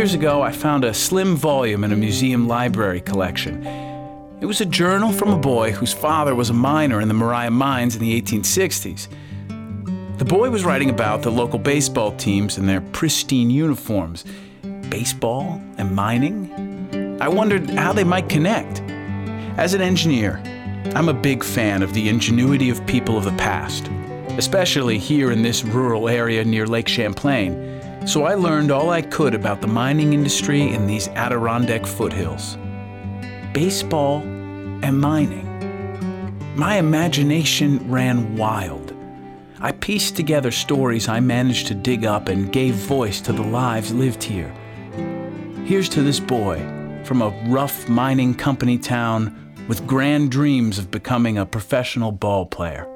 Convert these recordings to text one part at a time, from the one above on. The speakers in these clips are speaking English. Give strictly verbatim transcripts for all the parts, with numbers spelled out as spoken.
years ago, I found a slim volume in a museum library collection. It was a journal from a boy whose father was a miner in the Maria mines in the eighteen sixties. The boy was writing about the local baseball teams and their pristine uniforms. Baseball and mining? I wondered how they might connect. As an engineer, I'm a big fan of the ingenuity of people of the past, especially here in this rural area near Lake Champlain. So I learned all I could about the mining industry in these Adirondack foothills. Baseball and mining. My imagination ran wild. I pieced together stories I managed to dig up and gave voice to the lives lived here. Here's to this boy from a rough mining company town with grand dreams of becoming a professional ball player.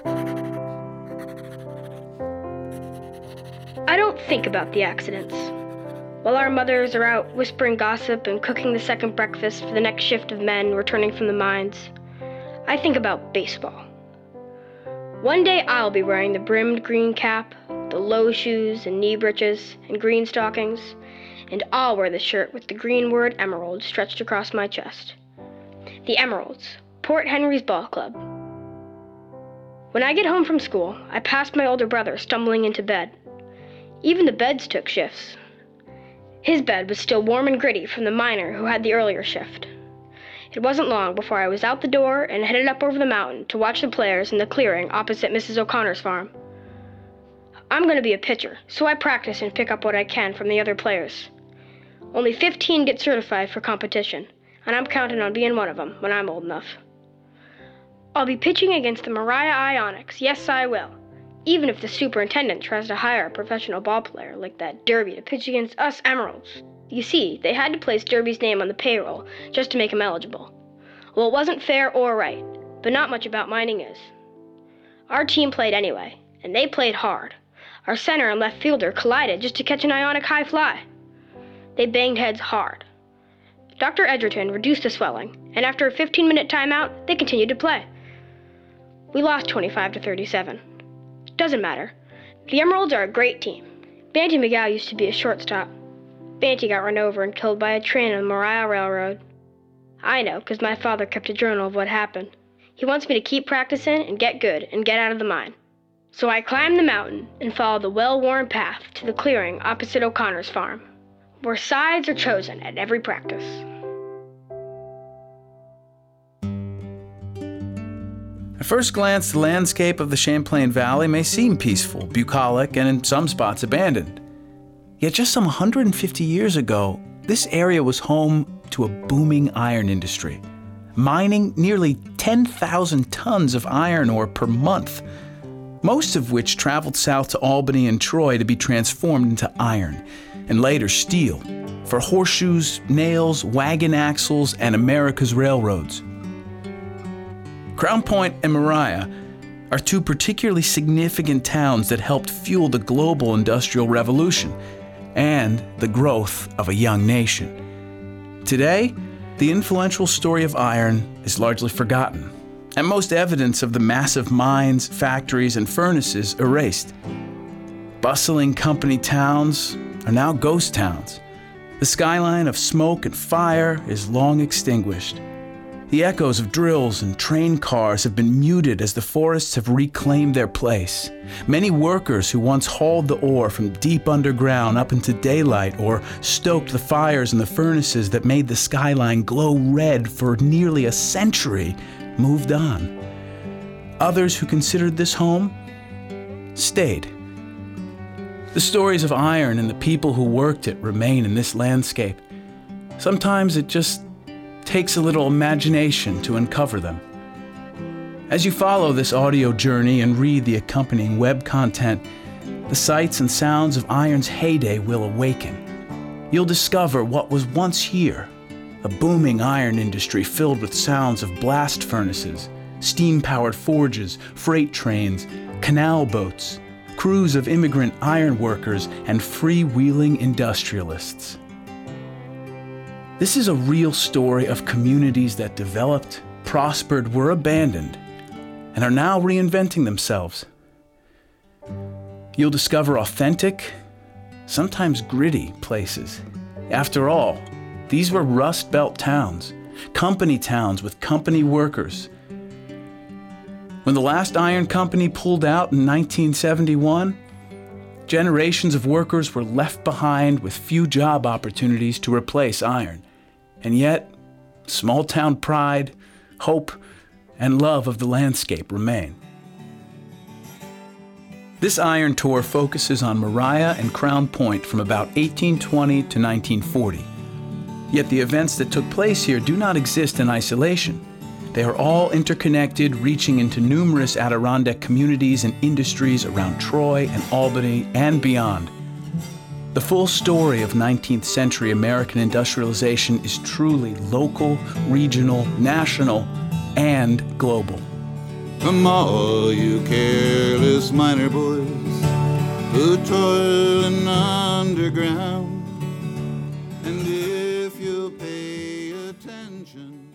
I don't think about the accidents. While our mothers are out whispering gossip and cooking the second breakfast for the next shift of men returning from the mines, I think about baseball. One day I'll be wearing the brimmed green cap, the low shoes and knee breeches and green stockings, and I'll wear the shirt with the green word Emerald stretched across my chest. The Emeralds, Port Henry's ball club. When I get home from school, I pass my older brother stumbling into bed. Even the beds took shifts. His bed was still warm and gritty from the miner who had the earlier shift. It wasn't long before I was out the door and headed up over the mountain to watch the players in the clearing opposite Missus O'Connor's farm. I'm going to be a pitcher, so I practice and pick up what I can from the other players. Only fifteen get certified for competition, and I'm counting on being one of them when I'm old enough. I'll be pitching against the Maria Ionics, yes I will. Even if the superintendent tries to hire a professional ball player like that Derby to pitch against us Emeralds. You see, they had to place Derby's name on the payroll just to make him eligible. Well, it wasn't fair or right, but not much about mining is. Our team played anyway, and they played hard. Our center and left fielder collided just to catch an Ionic high fly. They banged heads hard. Doctor Edgerton reduced the swelling, and after a fifteen-minute timeout, they continued to play. We lost twenty-five to thirty-seven. Doesn't matter. The Emeralds are a great team. Banty McGow used to be a shortstop. Banty got run over and killed by a train on the Maria Railroad. I know, because my father kept a journal of what happened. He wants me to keep practicing and get good and get out of the mine. So I climbed the mountain and followed the well-worn path to the clearing opposite O'Connor's farm, where sides are chosen at every practice. At first glance, the landscape of the Champlain Valley may seem peaceful, bucolic, and in some spots abandoned. Yet just some one hundred fifty years ago, this area was home to a booming iron industry, mining nearly ten thousand tons of iron ore per month, most of which traveled south to Albany and Troy to be transformed into iron, and later steel, for horseshoes, nails, wagon axles, and America's railroads. Crown Point and Maria are two particularly significant towns that helped fuel the global industrial revolution and the growth of a young nation. Today, the influential story of iron is largely forgotten, and most evidence of the massive mines, factories, and furnaces erased. Bustling company towns are now ghost towns. The skyline of smoke and fire is long extinguished. The echoes of drills and train cars have been muted as the forests have reclaimed their place. Many workers who once hauled the ore from deep underground up into daylight or stoked the fires in the furnaces that made the skyline glow red for nearly a century moved on. Others who considered this home stayed. The stories of iron and the people who worked it remain in this landscape. Sometimes it just takes a little imagination to uncover them. As you follow this audio journey and read the accompanying web content, the sights and sounds of iron's heyday will awaken. You'll discover what was once here, a booming iron industry filled with sounds of blast furnaces, steam-powered forges, freight trains, canal boats, crews of immigrant iron workers, and freewheeling industrialists. This is a real story of communities that developed, prospered, were abandoned, and are now reinventing themselves. You'll discover authentic, sometimes gritty places, After all, these were Rust Belt towns, company towns with company workers. When the last iron company pulled out in nineteen seventy-one, generations of workers were left behind with few job opportunities to replace iron. And yet, small-town pride, hope, and love of the landscape remain. This iron tour focuses on Maria and Crown Point from about eighteen twenty to nineteen forty. Yet the events that took place here do not exist in isolation. They are all interconnected, reaching into numerous Adirondack communities and industries around Troy and Albany and beyond. The full story of nineteenth century American industrialization is truly local, regional, national, and global. Come all you careless miner boys who toiling underground, and if you pay attention